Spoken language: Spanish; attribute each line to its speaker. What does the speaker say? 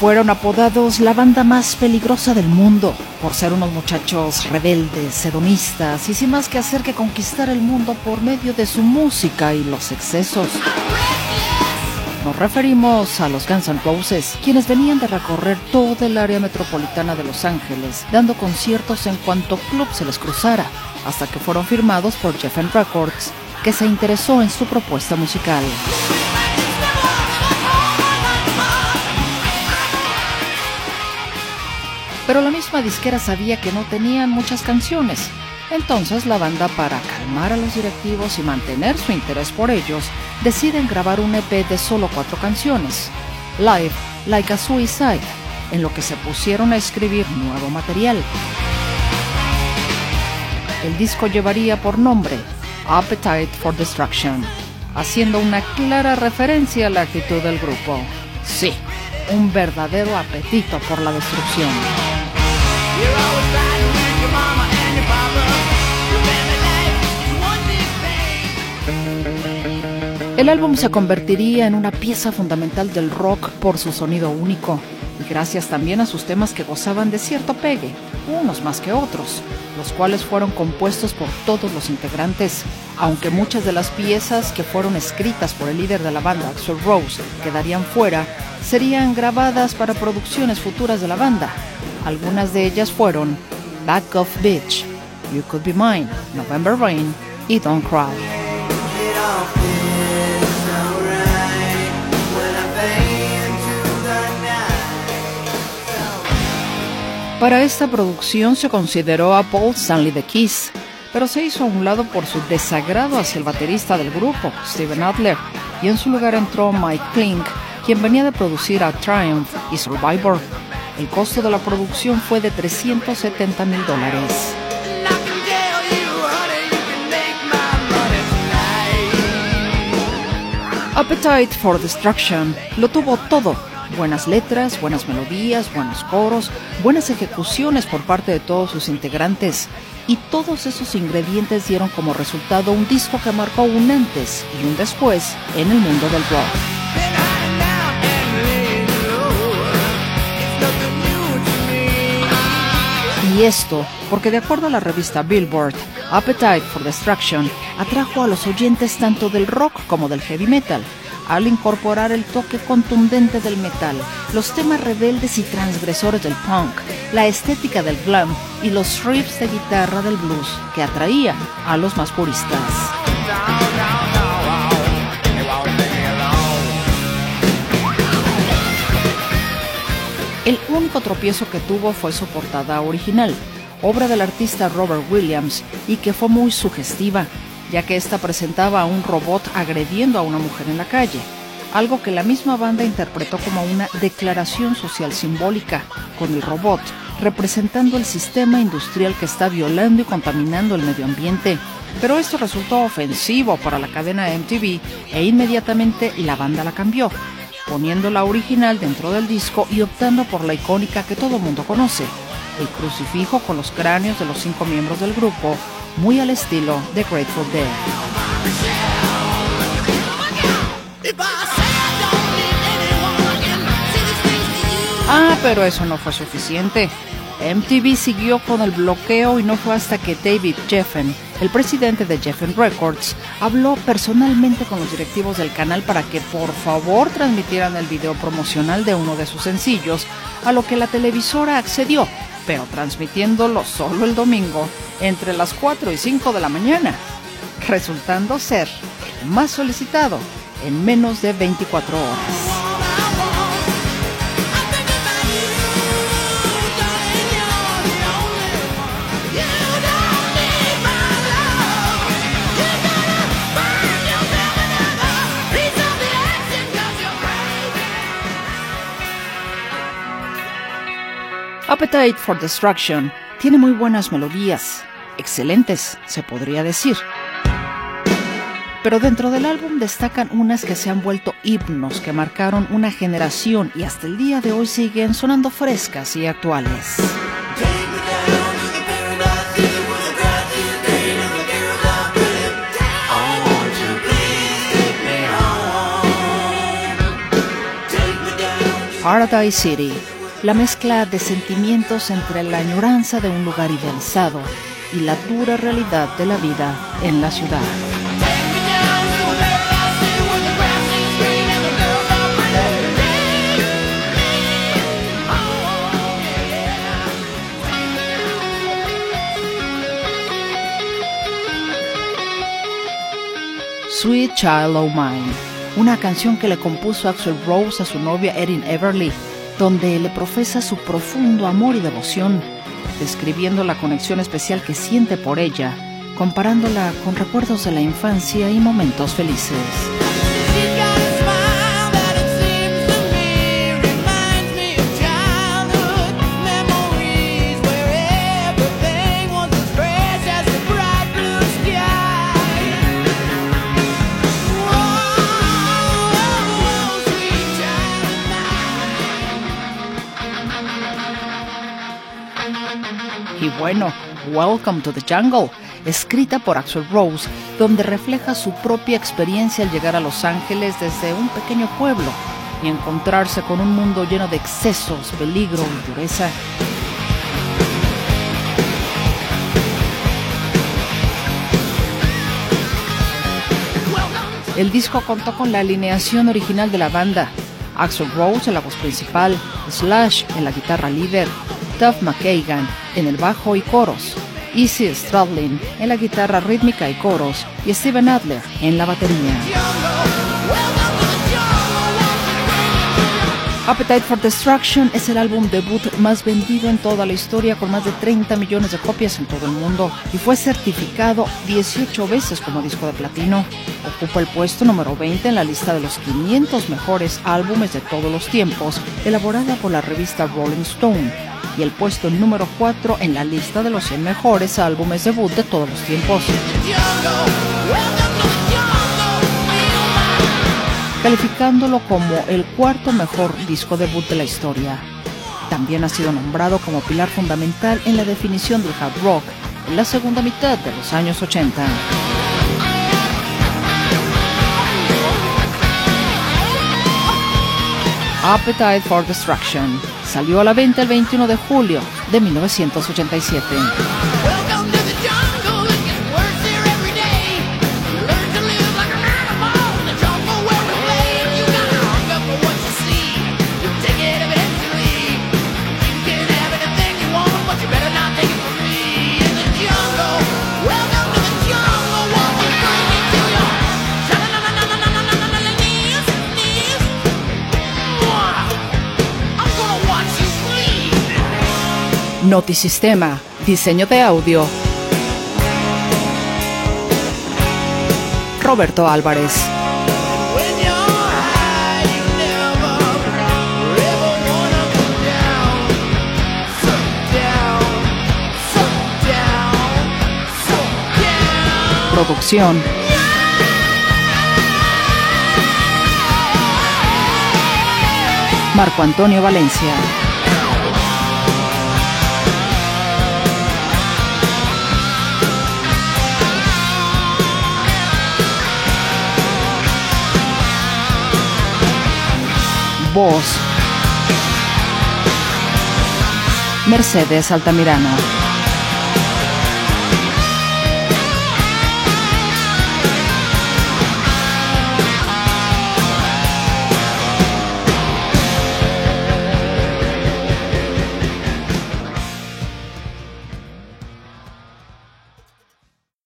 Speaker 1: Fueron apodados la banda más peligrosa del mundo por ser unos muchachos rebeldes, hedonistas y sin más que hacer que conquistar el mundo por medio de su música y los excesos. Nos referimos a los Guns N' Roses, quienes venían de recorrer toda el área metropolitana de Los Ángeles, dando conciertos en cuanto club se les cruzara, hasta que fueron firmados por Geffen Records, que se interesó en su propuesta musical. Pero la misma disquera sabía que no tenían muchas canciones. Entonces la banda, para calmar a los directivos y mantener su interés por ellos, deciden grabar un EP de solo 4 canciones, Live Like a Suicide, en lo que se pusieron a escribir nuevo material. El disco llevaría por nombre Appetite for Destruction, haciendo una clara referencia a la actitud del grupo. Sí, un verdadero apetito por la destrucción. El álbum se convertiría en una pieza fundamental del rock por su sonido único y gracias también a sus temas que gozaban de cierto pegue, unos más que otros, los cuales fueron compuestos por todos los integrantes, aunque muchas de las piezas que fueron escritas por el líder de la banda, Axl Rose, quedarían fuera, serían grabadas para producciones futuras de la banda. Algunas de ellas fueron Back Off Bitch, You Could Be Mine, November Rain y Don't Cry. Para esta producción se consideró a Paul Stanley de Kiss, pero se hizo a un lado por su desagrado hacia el baterista del grupo, Steven Adler, y en su lugar entró Mike Klink, quien venía de producir a Triumph y Survivor. El costo de la producción fue de $370,000. Appetite for Destruction lo tuvo todo. Buenas letras, buenas melodías, buenos coros, buenas ejecuciones por parte de todos sus integrantes. Y todos esos ingredientes dieron como resultado un disco que marcó un antes y un después en el mundo del rock. Y esto, porque de acuerdo a la revista Billboard, Appetite for Destruction atrajo a los oyentes tanto del rock como del heavy metal, al incorporar el toque contundente del metal, los temas rebeldes y transgresores del punk, la estética del glam y los riffs de guitarra del blues que atraían a los más puristas. El único tropiezo que tuvo fue su portada original, obra del artista Robert Williams, y que fue muy sugestiva, ya que esta presentaba a un robot agrediendo a una mujer en la calle, algo que la misma banda interpretó como una declaración social simbólica, con el robot representando el sistema industrial que está violando y contaminando el medio ambiente. Pero esto resultó ofensivo para la cadena MTV e inmediatamente la banda la cambió, poniendo la original dentro del disco y optando por la icónica que todo mundo conoce, el crucifijo con los cráneos de los 5 miembros del grupo, muy al estilo de Grateful Dead. Pero eso no fue suficiente. MTV siguió con el bloqueo y no fue hasta que David Geffen, el presidente de Geffen Records, habló personalmente con los directivos del canal para que por favor transmitieran el video promocional de uno de sus sencillos, a lo que la televisora accedió, pero transmitiéndolo solo el domingo entre las 4 y 5 de la mañana, resultando ser el más solicitado en menos de 24 horas. Appetite for Destruction tiene muy buenas melodías, excelentes, se podría decir. Pero dentro del álbum destacan unas que se han vuelto himnos que marcaron una generación y hasta el día de hoy siguen sonando frescas y actuales. Paradise City, la mezcla de sentimientos entre la añoranza de un lugar idealizado y la dura realidad de la vida en la ciudad. Sweet Child O' Mine, una canción que le compuso Axl Rose a su novia Erin Everly, donde le profesa su profundo amor y devoción, describiendo la conexión especial que siente por ella, comparándola con recuerdos de la infancia y momentos felices. Y bueno, Welcome to the Jungle, escrita por Axl Rose, donde refleja su propia experiencia al llegar a Los Ángeles desde un pequeño pueblo y encontrarse con un mundo lleno de excesos, peligro y dureza. El disco contó con la alineación original de la banda: Axl Rose en la voz principal, Slash en la guitarra líder, Duff McKagan en el bajo y coros, Izzy Stradlin en la guitarra rítmica y coros, y Steven Adler en la batería. Appetite for Destruction es el álbum debut más vendido en toda la historia, con más de 30 millones de copias en todo el mundo, y fue certificado 18 veces como disco de platino. Ocupa el puesto número 20 en la lista de los 500 mejores álbumes de todos los tiempos, elaborada por la revista Rolling Stone, y el puesto número 4 en la lista de los 100 mejores álbumes debut de todos los tiempos, calificándolo como el cuarto mejor disco debut de la historia. También ha sido nombrado como pilar fundamental en la definición del hard rock en la segunda mitad de los años 80. Appetite for Destruction salió a la venta el 21 de julio de 1987. Notisistema, diseño de audio, Roberto Álvarez. Producción: Marco Antonio Valencia. Voz: Mercedes Altamirano.